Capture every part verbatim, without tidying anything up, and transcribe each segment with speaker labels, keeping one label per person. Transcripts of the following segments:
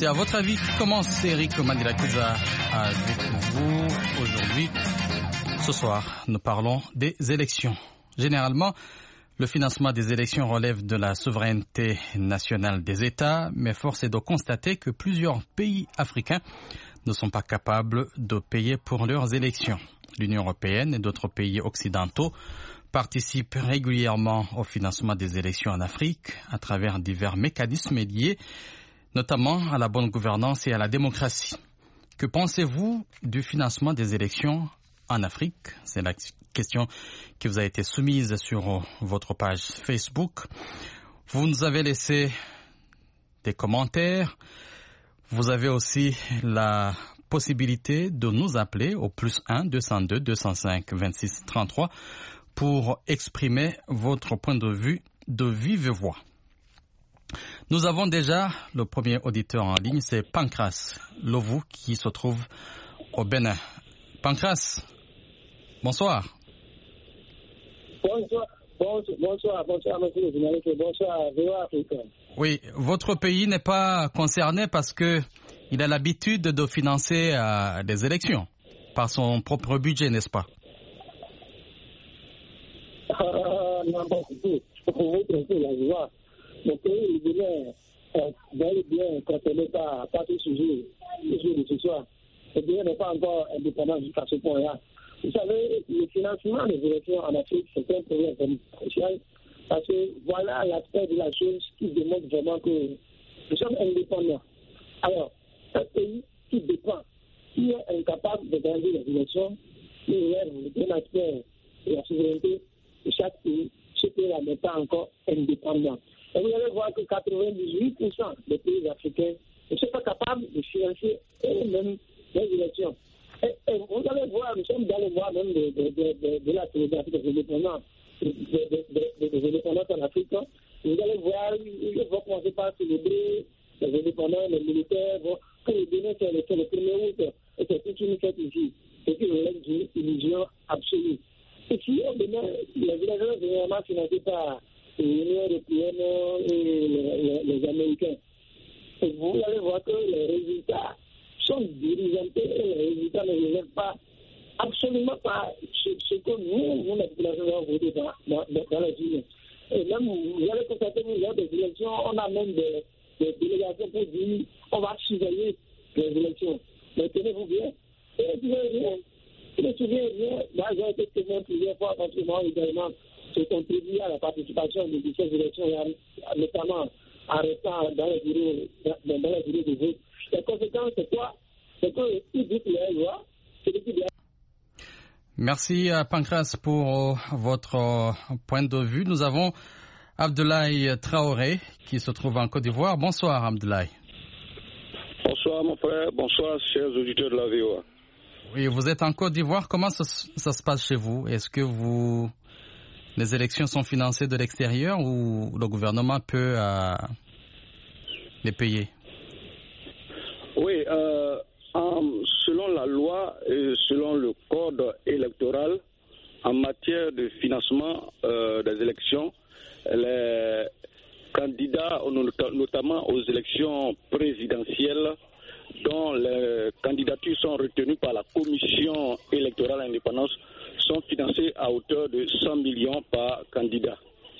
Speaker 1: C'est à votre avis qui commence Eric Mandela-Kiza avec vous aujourd'hui. Ce soir, nous parlons des élections. Généralement, le financement des élections relève de la souveraineté nationale des États, mais force est de constater que plusieurs pays africains ne sont pas capables de payer pour leurs élections. L'Union européenne et d'autres pays occidentaux participent régulièrement au financement des élections en Afrique à travers divers mécanismes liés notamment à la bonne gouvernance et à la démocratie. Que pensez-vous du financement des élections en Afrique? C'est la question qui vous a été soumise sur votre page Facebook. Vous nous avez laissé des commentaires. Vous avez aussi la possibilité de nous appeler au plus un deux cent deux deux cent cinq vingt-six trente-trois pour exprimer votre point de vue de vive voix. Nous avons déjà le premier auditeur en ligne, c'est Pancras Lovou qui se trouve au Bénin. Pancras, bonsoir.
Speaker 2: Bonsoir, bonsoir, bonsoir, bonsoir, monsieur le journaliste, bonsoir, V O Afrique.
Speaker 1: Oui, votre pays n'est pas concerné parce que il a l'habitude de financer euh, des élections par son propre budget, n'est-ce pas?
Speaker 2: Ah, non, pas du tout. Pour vous tromper la joie. Mon pays, il devient euh, bel et bien contrôlé par, par ce sujet, ce sujet de ce soir. Le pays n'est pas encore indépendant jusqu'à ce point-là. Vous savez, le financement des élections en Afrique, c'est un problème crucial parce que voilà l'aspect de la chose qui démontre vraiment que nous sommes indépendants. Alors, un pays qui dépend, qui est incapable de gagner les élections, qui relève d'un aspect de la souveraineté de chaque pays, ce pays-là n'est pas encore indépendant. Et vous allez voir que quatre-vingt-dix-huit pour cent des pays africains ne sont pas capables de financer eux-mêmes les élections. Et, et vous allez voir, nous sommes dans le mois même de, de, de, de, de la célébration des indépendants, de, de, de, de, des indépendants en Afrique. Vous allez voir, ils vont commencer par célébrer les indépendants, les militaires, vont, pour les donner c'est le, le premier août. Et c'est toute une fête ici. C'est une relève d'une illusion absolue. Et si on demande, les élections sont généralement financées par l'Union européenne et les, les, les Américains. Et vous allez voir que les résultats sont dirigeantés et les résultats ne relèvent pas, absolument pas ce, ce que nous, nous, la population, avons voté dans, dans, dans les urnes. Et même, vous allez constater que lors des élections, on a même des, des délégations pour dire on va surveiller les élections. Mais tenez-vous bien, et ne souviens rien. Je me souviens bien, moi j'ai été témoin plusieurs fois parce que moi également, j'ai contribué à la participation de ces élections, notamment en restant dans les bureaux, dans, dans les bureaux de vote. Les conséquences, c'est quoi? C'est qu'ils disent les lois, c'est qui doit.
Speaker 1: Merci Pancras pour votre point de vue. Nous avons Abdoulaye Traoré qui se trouve en Côte d'Ivoire. Bonsoir Abdoulaye.
Speaker 3: Bonsoir mon frère, bonsoir chers auditeurs de la V O A.
Speaker 1: Oui, vous êtes en Côte d'Ivoire. Comment ça, ça se passe chez vous? Est-ce que vous les élections sont financées de l'extérieur ou le gouvernement peut euh, les payer?
Speaker 3: Oui, euh, en, selon la loi et selon le code électoral, en matière de financement euh, des élections, les candidats, notamment aux élections présidentielles, dont les candidatures sont retenues par la Commission électorale indépendante, sont financées à hauteur de cent millions par candidat.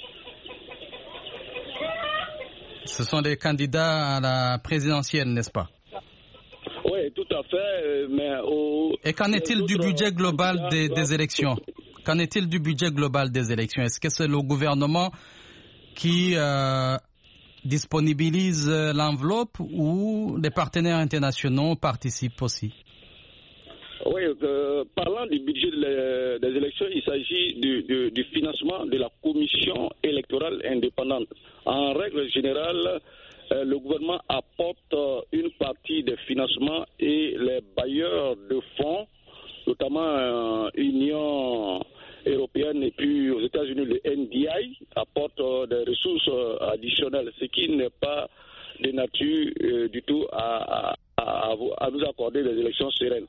Speaker 1: Ce sont des candidats à la présidentielle, n'est-ce pas?
Speaker 3: Oui, tout à fait. Mais au,
Speaker 1: Et qu'en est-il du budget global des, des élections? Qu'en est-il du budget global des élections? Est-ce que c'est le gouvernement qui euh, disponibilise l'enveloppe ou les partenaires internationaux participent aussi?
Speaker 3: Oui, euh, parlant du budget de des élections, il s'agit du, du, du financement de la Commission électorale indépendante. En règle générale, euh, le gouvernement apporte euh, une partie des financements et les bailleurs de fonds, notamment euh, Union européenne et puis aux États-Unis, le N D I, apporte euh, des ressources euh, additionnelles, ce qui n'est pas de nature euh, du tout à, à, à, à nous accorder des élections sereines.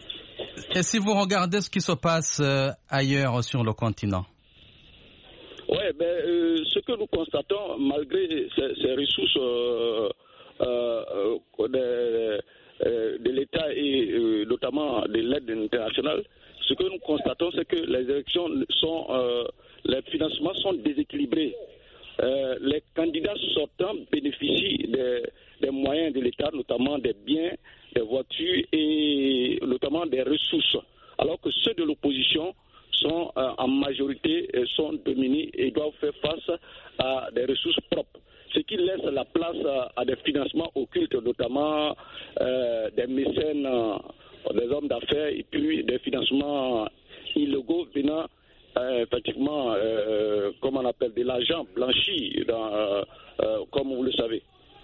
Speaker 1: Et si vous regardez ce qui se passe euh, ailleurs sur le continent?
Speaker 3: Oui, ben, euh, ce que nous constatons, malgré ces, ces ressources euh, euh, de, de l'État et euh, notamment de l'aide internationale, ce que nous constatons, c'est que les élections sont, euh, les financements sont déséquilibrés. Euh, les candidats sortants bénéficient des, des moyens de l'État, notamment des biens, des voitures et notamment des ressources, alors que ceux de l'opposition sont euh, en majorité euh, sont dominés et doivent faire face à des ressources propres, ce qui laisse la place à, à des financements occultes, notamment euh, des mécènes, euh, des hommes d'affaires et puis des financements illégaux venant euh, effectivement, euh, comme on appelle, de l'argent blanchi, dans, euh, euh, comme vous le savez.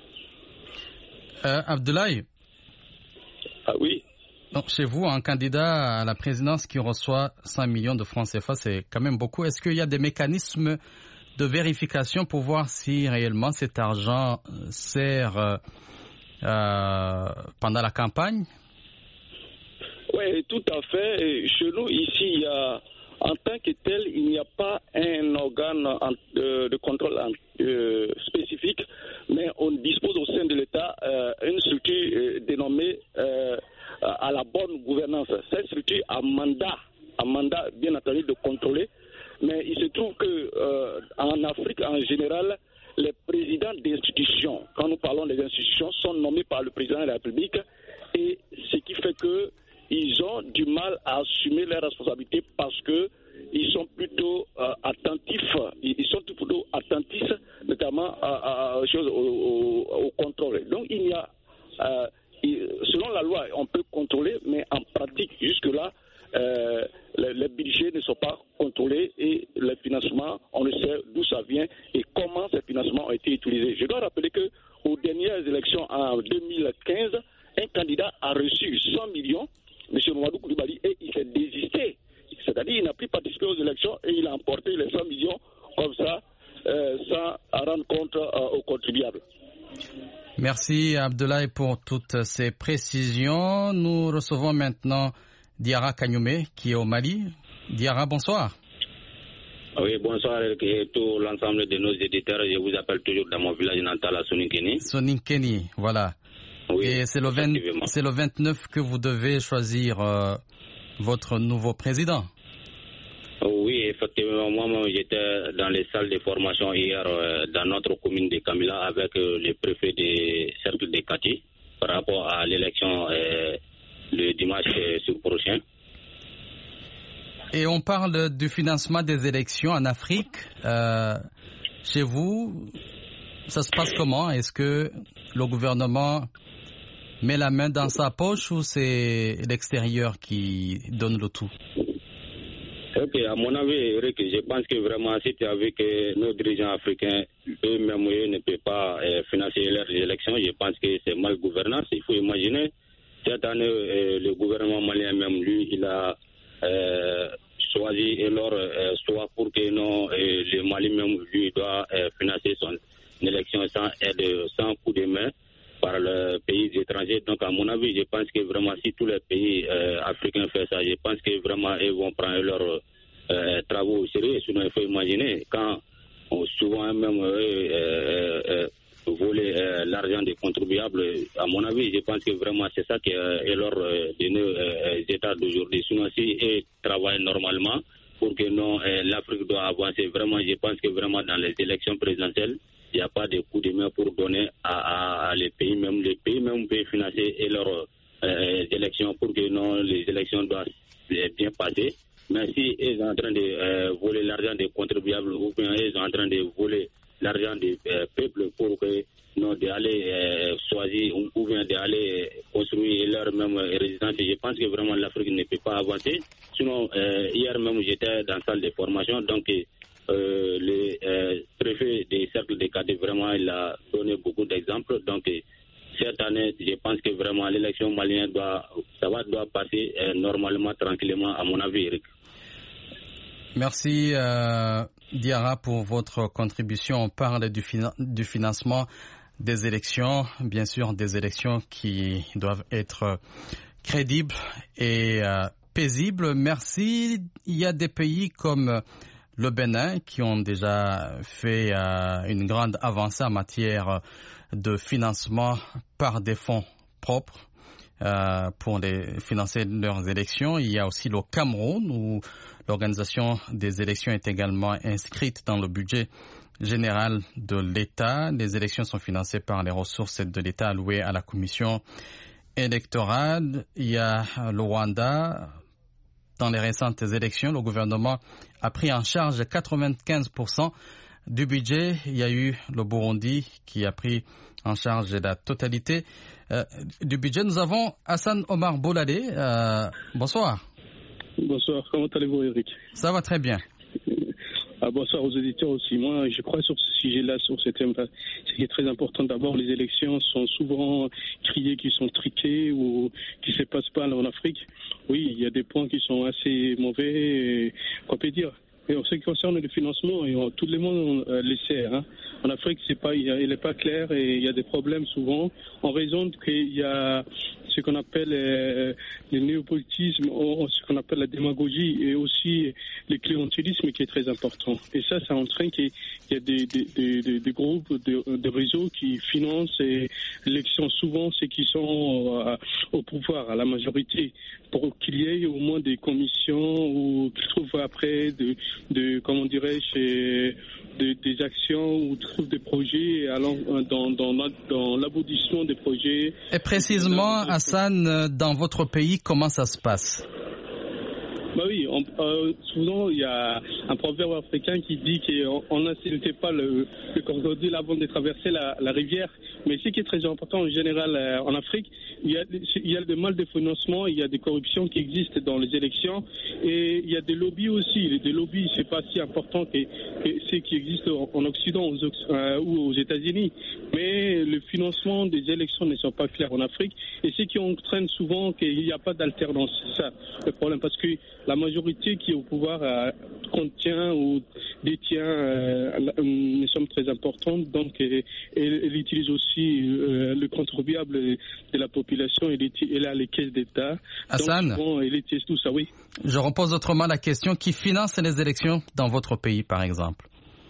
Speaker 1: Euh, Abdoulaye.
Speaker 3: Ah oui.
Speaker 1: Donc, chez vous, un candidat à la présidence qui reçoit cent millions de francs C F A, c'est quand même beaucoup. Est-ce qu'il y a des mécanismes de vérification pour voir si réellement cet argent sert euh, euh, pendant la campagne?
Speaker 3: Oui, tout à fait. Chez nous, ici, il y a, en tant que tel, il n'y a pas un organe de, de contrôle euh, spécifique, mais on dispose au sein de l'État euh, une structure euh, dénommée euh, à la bonne gouvernance. Cette structure a mandat, a mandat bien entendu de contrôler, mais il se trouve que euh, en Afrique en général, les présidents d'institutions, quand nous parlons des institutions, sont nommés par le président de la République, et ce qui fait que ils ont du mal à assumer leurs responsabilités parce que ils sont plutôt euh, attentifs, ils sont plutôt attentifs, notamment à, à, à choses, au, au, au contrôle. Donc il y a euh, selon la loi, on peut contrôler, mais en pratique, jusque-là, euh, les, les budgets ne sont pas contrôlés et les financements, on ne sait d'où ça vient et comment ces financements ont été utilisés. Je dois rappeler qu'aux dernières élections en deux mille quinze, un candidat a reçu cent millions, M. Mamadou Koulibaly, et il s'est désisté. C'est-à-dire qu'il n'a plus participé aux élections et il a emporté les cent millions comme ça, euh, sans rendre compte euh, aux contribuables.
Speaker 1: Merci Abdoulaye pour toutes ces précisions. Nous recevons maintenant Diarra Kagnoumé qui est au Mali. Diarra, bonsoir.
Speaker 4: Oui, bonsoir et tout l'ensemble de nos éditeurs. Je vous appelle toujours dans mon village natal à Soninkeni.
Speaker 1: Soninkeni, voilà. Oui, et c'est le, vingt, c'est le vingt-neuf que vous devez choisir euh, votre nouveau président.
Speaker 4: Oui, effectivement, moi j'étais dans les salles de formation hier euh, dans notre commune de Kamila avec euh, le préfet des cercles de Kati par rapport à l'élection euh, le dimanche euh, sur prochain.
Speaker 1: Et on parle du financement des élections en Afrique. Euh, chez vous, ça se passe comment? Est-ce que le gouvernement met la main dans sa poche ou c'est l'extérieur qui donne le tout?
Speaker 4: Ok, à mon avis, Eric, je pense que vraiment, si tu as vu que nos dirigeants africains, eux-mêmes, ne peuvent pas euh, financer leurs élections, je pense que c'est mal gouvernance. Il faut imaginer, cette année, euh, le gouvernement malien même, lui, il a euh, choisi leur euh, choix pour que non, euh, le Mali même, lui, doit euh, financer son élection sans aide, sans coup de main par le pays étranger. Donc, à mon avis, je pense que vraiment, si tous les pays euh, africains font ça, je pense que vraiment, ils vont prendre leurs euh, travaux au sérieux. Sinon, il faut imaginer, quand on, souvent même euh, euh, euh, voler euh, l'argent des contribuables, à mon avis, je pense que vraiment, c'est ça qui est leur euh, de nos euh, États d'aujourd'hui. Sinon, si ils travaillent normalement pour que non, euh, l'Afrique doit avancer, vraiment, je pense que vraiment, dans les élections présidentielles, il n'y a pas de coup de main pour donner à, à, à les pays même. Les pays même peuvent financer leurs euh, élections pour que non, les élections doivent bien passer. Mais si ils sont en train de euh, voler l'argent des contribuables ou bien ils sont en train de voler l'argent des euh, peuples pour que non, d'aller euh, choisir ou, ou bien d'aller construire leur même résidence, je pense que vraiment l'Afrique ne peut pas avancer. Sinon, euh, hier même j'étais dans la salle de formation, donc Euh, le euh, préfet des cercles de cadets, vraiment, il a donné beaucoup d'exemples. Donc, cette année, je pense que vraiment l'élection malienne doit, ça va, doit passer euh, normalement, tranquillement, à mon avis, Eric.
Speaker 1: Merci, euh, Diarra, pour votre contribution. On parle du, fina- du financement des élections, bien sûr, des élections qui doivent être crédibles et euh, paisibles. Merci. Il y a des pays comme le Bénin, qui ont déjà fait euh, une grande avancée en matière de financement par des fonds propres euh, pour les, financer leurs élections. Il y a aussi le Cameroun, où l'organisation des élections est également inscrite dans le budget général de l'État. Les élections sont financées par les ressources de l'État allouées à la commission électorale. Il y a le Rwanda. Dans les récentes élections, le gouvernement a pris en charge quatre-vingt-quinze pour cent du budget. Il y a eu le Burundi qui a pris en charge la totalité euh, du budget. Nous avons Hassan Omar Bouladé. Euh, bonsoir.
Speaker 5: Bonsoir, comment allez-vous, Eric?
Speaker 1: Ça va très bien.
Speaker 5: Ah, bonsoir aux auditeurs aussi. Moi, je crois sur ce sujet-là, sur ce thème-là, ce qui est très important. D'abord, les élections sont souvent criées qui sont triquées ou qui ne se passent pas en Afrique. Oui, il y a des points qui sont assez mauvais, qu'on peut dire. Et en ce qui concerne le financement, et on, tout le monde euh, le sait. Hein. En Afrique, c'est pas, il n'est pas clair et il y a des problèmes souvent en raison qu'il y a ce qu'on appelle euh, le néopolitisme, ou ce qu'on appelle la démagogie et aussi le clientélisme qui est très important. Et ça, ça entraîne qu'il y a des, des, des, des groupes, de, de réseaux qui financent l'élection. Souvent, ceux qui sont euh, au pouvoir, à la majorité, pour qu'il y ait au moins des commissions ou qu'ils trouvent après de, de comment dirais-je, de, des actions ou trouvent des projets allant dans, dans, dans l'aboutissement des projets.
Speaker 1: Et précisément, Hassan, dans votre pays, comment ça se passe?
Speaker 5: Bah oui, on, euh, souvent il y a un proverbe africain qui dit qu'on n'insultait pas le, le crocodile avant de traverser la, la rivière. Mais ce qui est très important en général euh, en Afrique, il y a, il y a des mal de financement, il y a des corruptions qui existent dans les élections et il y a des lobbies aussi. Des lobbies, c'est pas si important que, que ceux qui existent en, en Occident aux, euh, ou aux États-Unis. Mais le financement des élections ne sont pas clairs en Afrique et ce qui entraîne souvent qu'il n'y a pas d'alternance. C'est ça le problème, parce que la majorité qui est au pouvoir euh, contient ou détient euh, une somme très importante, donc elle, elle utilise aussi euh, le contribuable de la population, elle, elle a les caisses d'État.
Speaker 1: Hassan,
Speaker 5: donc, bon, elle utilise tout ça, oui.
Speaker 1: Je repose autrement la question, qui finance les élections dans votre pays, par exemple?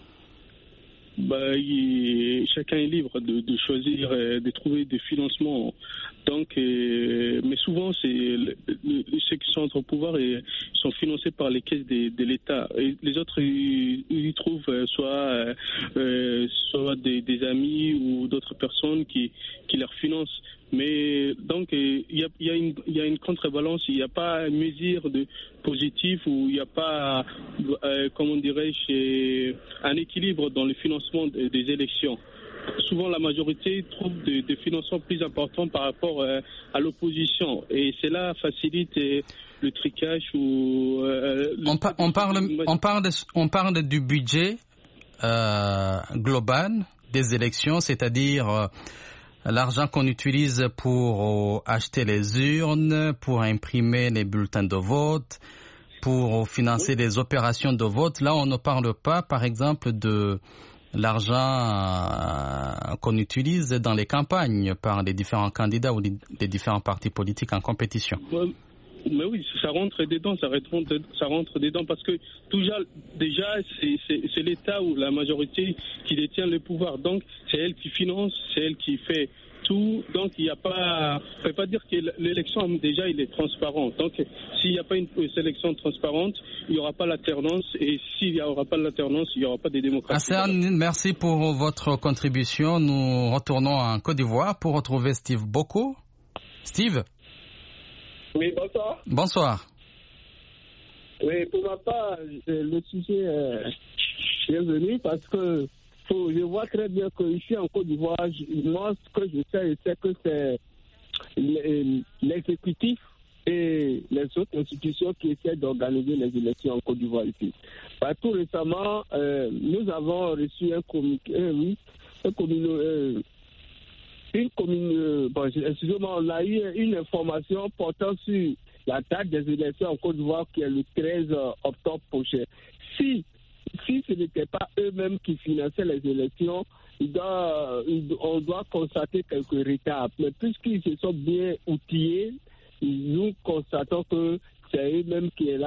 Speaker 5: Bah, il, chacun est libre de, de choisir, euh, de trouver des financements. Donc, euh, mais souvent, c'est le, le, ceux qui sont au pouvoir et sont financés par les caisses de, de l'État. Et les autres, ils, ils trouvent euh, soit, euh, soit des, des amis ou d'autres personnes qui, qui leur financent. Mais donc, il y a, y a une, y a une contrebalance, il n'y a pas une mesure de positif ou il n'y a pas, euh, comment dirais-je, un équilibre dans le financement des, des élections. Souvent, la majorité trouve des, des financements plus importants par rapport euh, à l'opposition. Et cela facilite euh, le tricage ou... Euh,
Speaker 1: on, pa- on, parle, on, parle de, on parle du budget euh, global des élections, c'est-à-dire... Euh, l'argent qu'on utilise pour acheter les urnes, pour imprimer les bulletins de vote, pour financer les opérations de vote. Là, on ne parle pas, par exemple, de l'argent qu'on utilise dans les campagnes par les différents candidats ou les différents partis politiques en compétition.
Speaker 5: Mais oui, ça rentre dedans, ça rentre, ça rentre dedans parce que déjà, déjà c'est, c'est, c'est l'État ou la majorité qui détient le pouvoir. Donc, c'est elle qui finance, c'est elle qui fait tout. Donc, il n'y a pas... On ne peut pas dire que l'élection, déjà, il est transparent. Donc, s'il n'y a pas une sélection transparente, il n'y aura pas l'alternance. Et s'il n'y aura pas l'alternance, il n'y aura pas de démocratie.
Speaker 1: Hassan, merci pour votre contribution. Nous retournons en Côte d'Ivoire pour retrouver Steve Boko. Steve?
Speaker 2: Oui, bonsoir.
Speaker 1: Bonsoir.
Speaker 2: Oui, pour ma part, le sujet est bienvenu parce que je vois très bien que ici en Côte d'Ivoire, moi, ce que je sais, c'est que c'est l'exécutif et les autres institutions qui essaient d'organiser les élections en Côte d'Ivoire ici. Bah, tout récemment, euh, nous avons reçu un communiqué, euh, oui, un communiqué. Euh, Une commune, bon, excusez-moi, on a eu une information portant sur la date des élections en Côte d'Ivoire qui est le treize octobre prochain. Si, si ce n'était pas eux-mêmes qui finançaient les élections, il doit, on doit constater quelques retards. Mais puisqu'ils se sont bien outillés, nous constatons que c'est eux-mêmes qui est là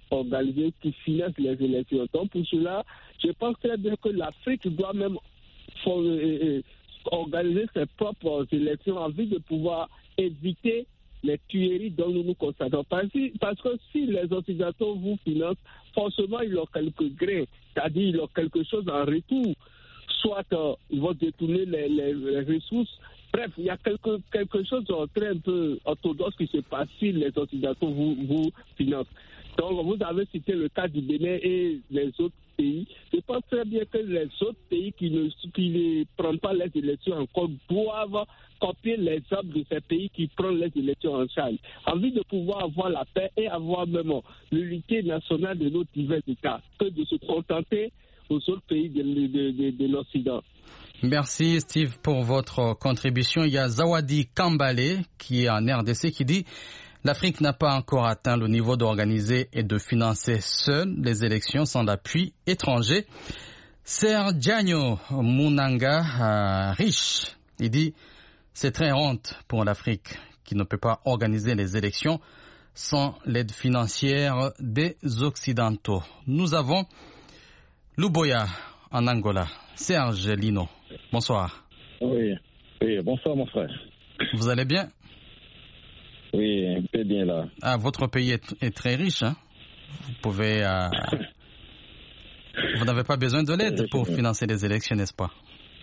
Speaker 2: organisées, qui financent les élections. Donc pour cela, je pense très bien que l'Afrique doit même for- euh, organiser ses propres élections en vue de pouvoir éviter les tueries dont nous nous constatons. Parce que, parce que si les Occidentaux vous financent, forcément ils ont quelques grains, c'est-à-dire ils ont quelque chose en retour. Soit euh, ils vont détourner les, les, les ressources. Bref, il y a quelque, quelque chose de très un peu orthodoxe qui se passe si les Occidentaux vous, vous financent. Donc vous avez cité le cas du Bénin et les autres pays. Je pense très bien que les autres pays qui ne, qui ne prennent pas les élections encore doivent copier l'exemple de ces pays qui prennent les élections en charge. En vue de pouvoir avoir la paix et avoir même l'unité nationale de nos divers États, que de se contenter aux autres pays de, de, de, de l'Occident.
Speaker 1: Merci Steve pour votre contribution. Il y a Zawadi Kambale qui est en R D C qui dit l'Afrique n'a pas encore atteint le niveau d'organiser et de financer seule les élections sans l'appui étranger. Sergiano Munanga euh, riche, il dit c'est très honte pour l'Afrique qui ne peut pas organiser les élections sans l'aide financière des Occidentaux. Nous avons Luboya en Angola. Serge Lino, bonsoir.
Speaker 6: Oui, oui, bonsoir mon frère.
Speaker 1: Vous allez bien?
Speaker 6: Oui, un peu bien là.
Speaker 1: Ah, votre pays est, est très riche, hein? Vous pouvez... Euh... Vous n'avez pas besoin de l'aide pour financer les élections, n'est-ce pas?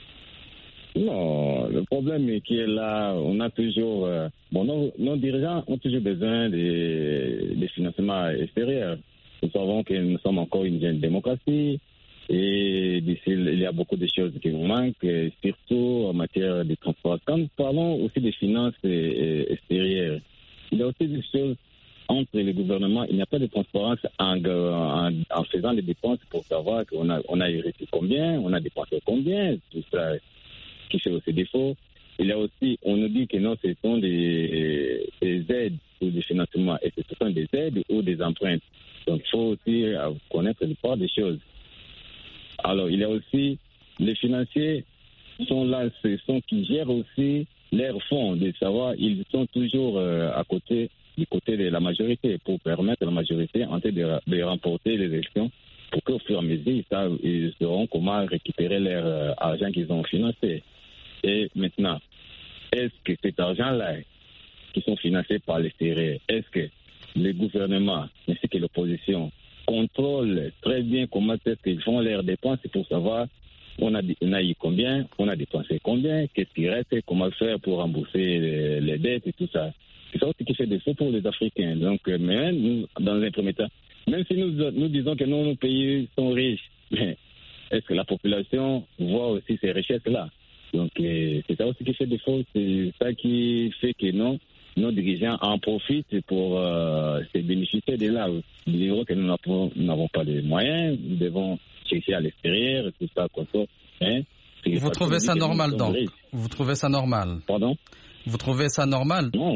Speaker 6: Non, le problème est qu'il est là, on a toujours... Euh, bon, nos, nos dirigeants ont toujours besoin des, des financements extérieurs. Nous savons que nous sommes encore une jeune démocratie. Et d'ici, il y a beaucoup de choses qui nous manquent, surtout en matière de transport. Quand nous parlons aussi des finances extérieures, il y a aussi des choses entre les gouvernements. Il n'y a pas de transparence en, en, en faisant les dépenses pour savoir qu'on a, on a hérité combien, on a dépensé combien, tout ça qui fait aussi défaut. Il y a aussi, on nous dit que non, ce sont des, des aides ou des financements, et ce sont des aides ou des empruntes. Donc il faut aussi connaître le part des choses. Alors, il y a aussi, les financiers sont là, ce sont qui gèrent aussi leurs fonds, de savoir, ils sont toujours euh, à côté, du côté de la majorité, pour permettre à la majorité en train de, de remporter les élections, pour qu'au fur et à mesure, ils, savent, ils sauront comment récupérer leur euh, argent qu'ils ont financé. Et maintenant, est-ce que cet argent-là, qui sont financés par l'extérieur, est-ce que le gouvernement, ainsi que l'opposition, contrôlent très bien comment est-ce qu'ils font leurs dépenses pour savoir on a, on a eu combien, on a dépensé combien, qu'est-ce qui reste, comment faire pour rembourser les, les dettes et tout ça. C'est ça aussi qui fait défaut pour les Africains. Donc, même nous, dans un premier temps, même si nous, nous disons que nos, nos pays sont riches, mais est-ce que la population voit aussi ces richesses-là? Donc, c'est ça aussi qui fait défaut, c'est ça qui fait que non. Nos dirigeants en profitent pour euh, se bénéficier de là. Nous disons que nous n'avons pas de moyens, nous devons chercher à l'extérieur, tout ça, quoi ça. Hein?
Speaker 1: Vous trouvez ça normal donc? Vous trouvez ça normal?
Speaker 6: Pardon?
Speaker 1: Vous trouvez ça normal?
Speaker 6: Non.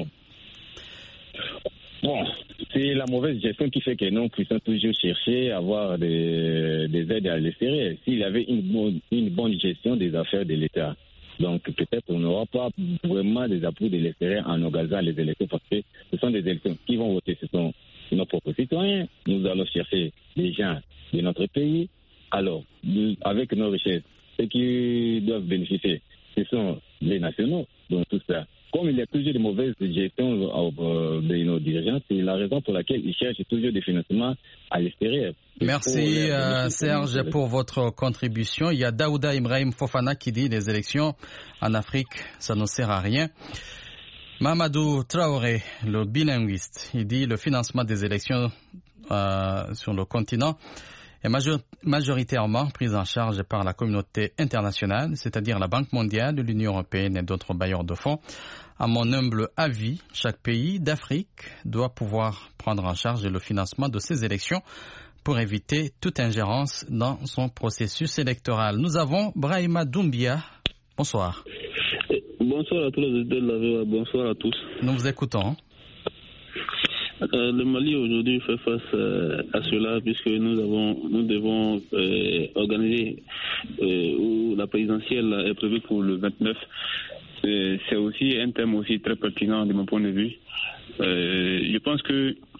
Speaker 6: Bon, c'est la mauvaise gestion qui fait que nous puissions toujours chercher à avoir des, des aides à l'extérieur. S'il y avait une bonne, une bonne gestion des affaires de l'État, donc peut-être on n'aura pas vraiment des appuis de l'extérieur en organisant les élections parce que ce sont des élections qui vont voter, ce sont nos propres citoyens. Nous allons chercher les gens de notre pays. Alors, nous, avec nos richesses, ceux qui doivent bénéficier, ce sont les nationaux. Donc tout ça. Comme il y a toujours de mauvaises gestions de nos dirigeants, c'est la raison pour laquelle ils cherchent toujours des financements à l'extérieur.
Speaker 1: Merci euh, Serge pour votre contribution. Il y a Daouda Ibrahim Fofana qui dit les élections en Afrique, ça ne sert à rien. Mamadou Traoré, le bilinguiste, il dit le financement des élections euh, sur le continent est major- majoritairement pris en charge par la communauté internationale, c'est-à-dire la Banque mondiale, l'Union européenne et d'autres bailleurs de fonds. À mon humble avis, chaque pays d'Afrique doit pouvoir prendre en charge le financement de ces élections pour éviter toute ingérence dans son processus électoral. Nous avons Brahima Doumbia. Bonsoir.
Speaker 7: Bonsoir à tous les auditeurs de la V O A. Bonsoir à tous.
Speaker 1: Nous vous écoutons.
Speaker 7: Euh, le Mali aujourd'hui fait face euh, à cela puisque nous avons, nous devons euh, organiser euh, où la présidentielle est prévue pour le vingt-neuf. Euh, c'est aussi un thème aussi très pertinent de mon point de vue. Euh, je pense que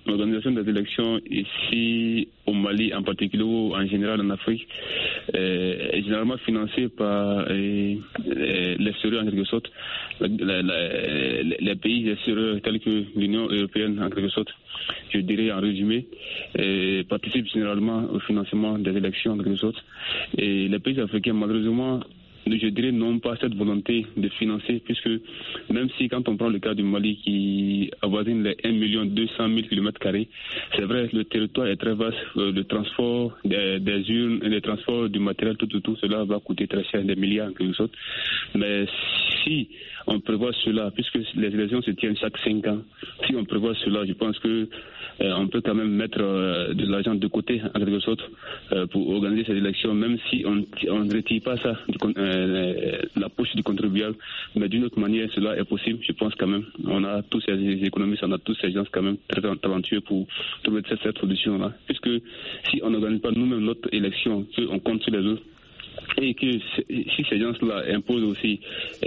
Speaker 7: l'organisation des élections ici au Mali en particulier ou en général en Afrique euh, est généralement financée par euh, l'extérieur en quelque sorte, la, la, les pays extérieurs tels que l'Union européenne en quelque sorte, je dirais en résumé, euh, participent généralement au financement des élections en quelque sorte. Et les pays africains malheureusement, je dirais, n'ont pas cette volonté de financer, puisque même si quand on prend le cas du Mali qui avoisine les un million deux cent mille kilomètres carrés, c'est vrai, le territoire est très vaste, le transport des, des urnes et le transport du matériel, tout, tout, tout, cela va coûter très cher, des milliards en quelque sorte. Mais si on prévoit cela, puisque les élections se tiennent chaque cinq ans, si on prévoit cela, je pense que euh, on peut quand même mettre euh, de l'argent de côté, en quelque sorte, euh, pour organiser ces élections, même si on ne retire pas ça du, euh, la poche du contribuable, mais d'une autre manière, cela est possible, je pense quand même. On a tous ces économistes, on a tous ces gens quand même très talentueux pour trouver cette, cette solution-là, puisque si on n'organise pas nous-mêmes notre élection, on compte sur les autres, et que si ces gens-là imposent aussi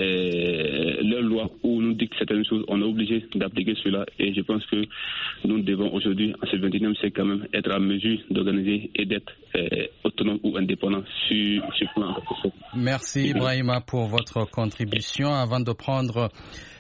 Speaker 7: euh, leurs lois ou nous dictent certaines choses, on est obligé d'appliquer cela. Et je pense que nous devons aujourd'hui, en ce vingt et unième siècle, quand même, être en mesure d'organiser et d'être euh, autonome ou indépendant sur ce plan.
Speaker 1: Merci Ibrahima pour votre contribution. Avant de prendre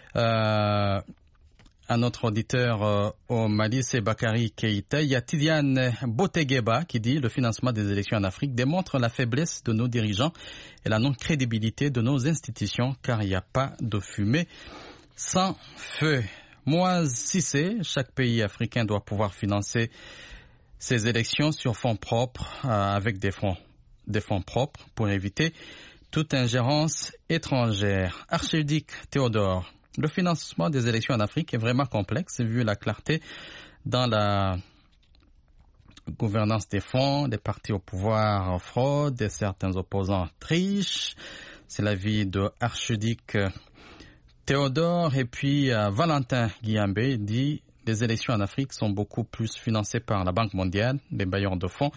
Speaker 1: euh, un autre auditeur euh, au Mali, c'est Bakary Keïta. Il y a Tidiane Botegeba qui dit « Le financement des élections en Afrique démontre la faiblesse de nos dirigeants et la non-crédibilité de nos institutions car il n'y a pas de fumée sans feu. » Moi, si c'est, chaque pays africain doit pouvoir financer ses élections sur fonds propres, euh, avec des fonds, des fonds propres pour éviter toute ingérence étrangère. Archiduc Théodore. Le financement des élections en Afrique est vraiment complexe vu la clarté dans la gouvernance des fonds, des partis au pouvoir en fraude, et certains opposants trichent. C'est l'avis de Archiduc Théodore. Et puis euh, Valentin Guillambé dit les élections en Afrique sont beaucoup plus financées par la Banque mondiale, les bailleurs de fonds.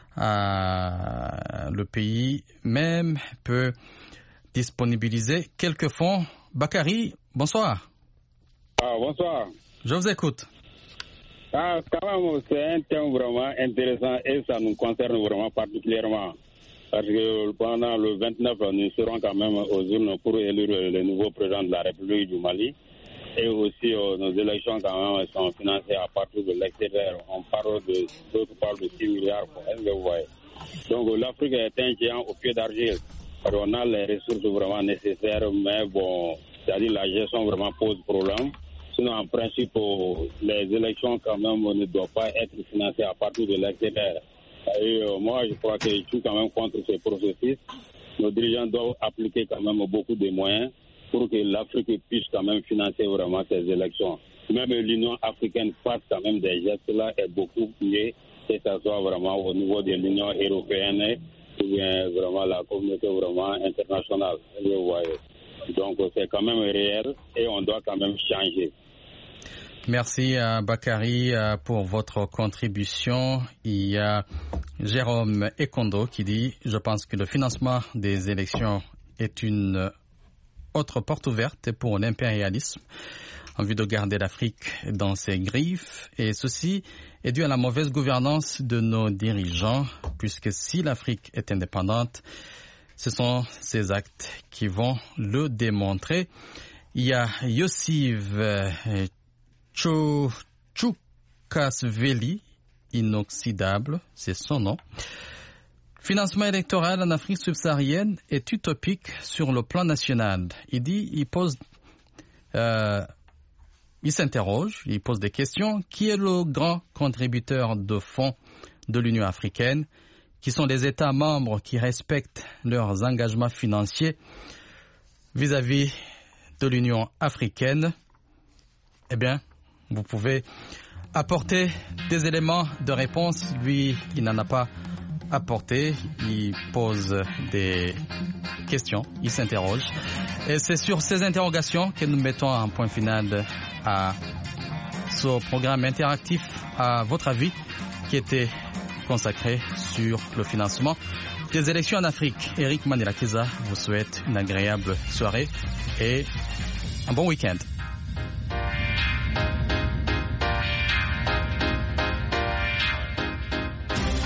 Speaker 1: Euh, le pays même peut disponibiliser quelques fonds. Bakary, bonsoir.
Speaker 8: Ah, bonsoir.
Speaker 1: Je vous écoute.
Speaker 8: Ah, quand même, c'est un thème vraiment intéressant et ça nous concerne vraiment particulièrement. Parce que pendant le vingt-neuf, nous serons quand même aux urnes pour élire le nouveau président de la République du Mali. Et aussi, euh, nos élections quand même sont financées à partir de l'extérieur. On parle de, d'autres parlent de six milliards. Est-ce que vous voyez? Donc l'Afrique est un géant au pied d'argile. On a les ressources vraiment nécessaires, mais bon, c'est-à-dire la gestion vraiment pose problème. Sinon, en principe, les élections quand même ne doivent pas être financées à partir de l'extérieur. Et euh, moi, je crois que je suis quand même contre ce processus. Nos dirigeants doivent appliquer quand même beaucoup de moyens pour que l'Afrique puisse quand même financer vraiment ces élections. Même l'Union africaine fasse quand même des gestes là est beaucoup mieux que ça soit vraiment au niveau de l'Union européenne ou bien vraiment la communauté vraiment internationale. Vous voyez. Donc c'est quand même réel et on doit quand même changer.
Speaker 1: Merci à Bakary pour votre contribution. Il y a Jérôme Ekondo qui dit « Je pense que le financement des élections est une autre porte ouverte pour l'impérialisme en vue de garder l'Afrique dans ses griffes et ceci est dû à la mauvaise gouvernance de nos dirigeants puisque si l'Afrique est indépendante, ce sont ces actes qui vont le démontrer. » Il y a Yossiv Tchoukasveli, inoxydable, c'est son nom. Financement électoral en Afrique subsaharienne est utopique sur le plan national. Il dit, il pose, euh, il s'interroge, il pose des questions. Qui est le grand contributeur de fonds de l'Union africaine? Qui sont les États membres qui respectent leurs engagements financiers vis-à-vis de l'Union africaine? Eh bien, vous pouvez apporter des éléments de réponse. Lui, il n'en a pas apporté. Il pose des questions, il s'interroge. Et c'est sur ces interrogations que nous mettons un point final à ce programme interactif à votre avis qui était consacré sur le financement des élections en Afrique. Eric Manirakiza vous souhaite une agréable soirée et un bon week-end.